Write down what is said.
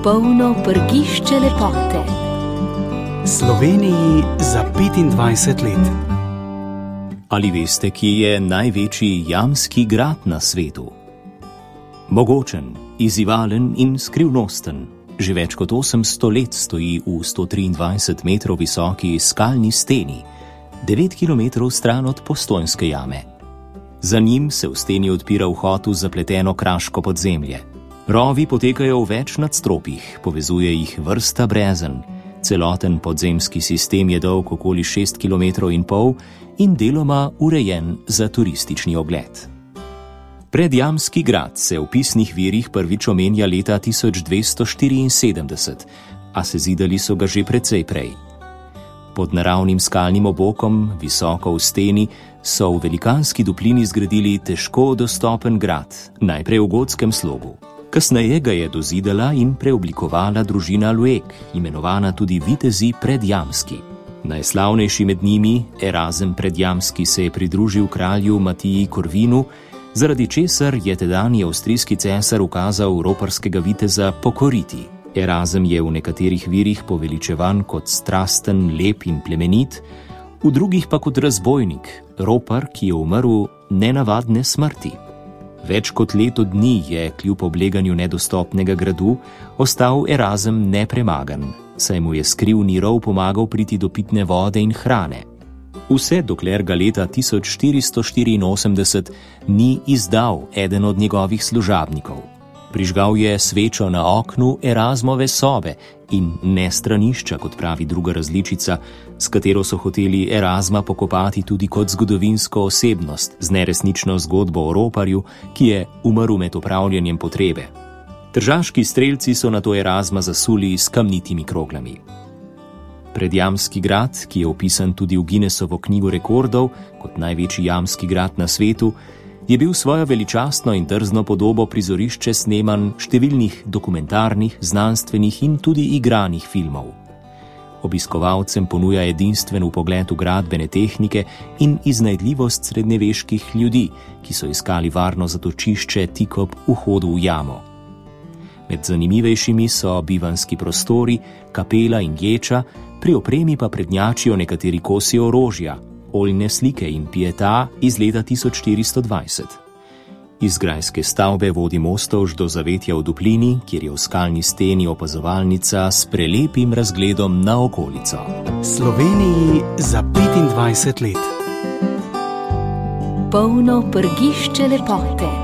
Polno prgišče lepote. Sloveniji za 25 let. Ali veste, kje je največji jamski grad na svetu? Mogočen, izzivalen in skrivnosten. Že več kot 800 let stoji v 123 metrov visoki skalni steni, 9 kilometrov stran od Postojnske jame. Za njim se v steni odpira vhod v zapleteno kraško podzemlje. Rovi potekajo v več nadstropjih, povezuje jih vrsta brezen. Celoten podzemski sistem je dolg okoli 6,5 km in deloma urejen za turistični ogled. Predjamski grad se v pisnih virih prvič omenja leta 1274, a sezidali so ga že precej prej. Pod naravnim skalnim obokom, visoko v steni, so v velikanski duplini zgradili težko dostopen grad, najprej v gotskem slogu. Kasneje ga je dozidala in preoblikovala družina Lueg, imenovana tudi vitezi Predjamski. Najslavnejši med njimi, Erazem Predjamski, se je pridružil kralju Matiji Korvinu, zaradi česar je tedanji avstrijski cesar ukazal roparskega viteza pokoriti. Erazem je v nekaterih virih poveličevan kot strasten, lep in plemenit, v drugih pa kot razbojnik, ropar, ki je umrl nenavadne smrti. Več kot leto dni je, kljub obleganju nedostopnega gradu, ostal Erazem nepremagan, saj mu je skrivni rov pomagal priti do pitne vode in hrane. Vse dokler ga leta 1484 ni izdal eden od njegovih služabnikov. Prižgal je svečo na oknu Erazmove sobe in ne stranišča, kot pravi druga različica, s katero so hoteli Erazma pokopati tudi kot zgodovinsko osebnost z neresnično zgodbo o roparju, ki je umrl med opravljanjem potrebe. Tržaški strelci so nato Erazma zasuli s kamnitimi kroglami. Predjamski grad, ki je opisan tudi v Guinnessovo knjigo rekordov kot največji jamski grad na svetu, je bil svojo veličastno in drzno podobo prizorišče snemanj številnih dokumentarnih, znanstvenih in tudi igranih filmov. Obiskovalcem ponuja edinstven vpogled v gradbene tehnike in iznajdljivost srednjeveških ljudi, ki so iskali varno zatočišče tik ob vhodu v jamo. Med zanimivejšimi so bivanski prostori, kapela in ječa, pri opremi pa prednjačijo nekateri kosi orožja, oljne slike in pieta iz leta 1420. Iz grajske stavbe vodi mostovž do zavetja v duplini, kjer je v skalni steni opazovalnica s prelepim razgledom na okolico. Sloveniji za 25 let. Polno prgišče lepote.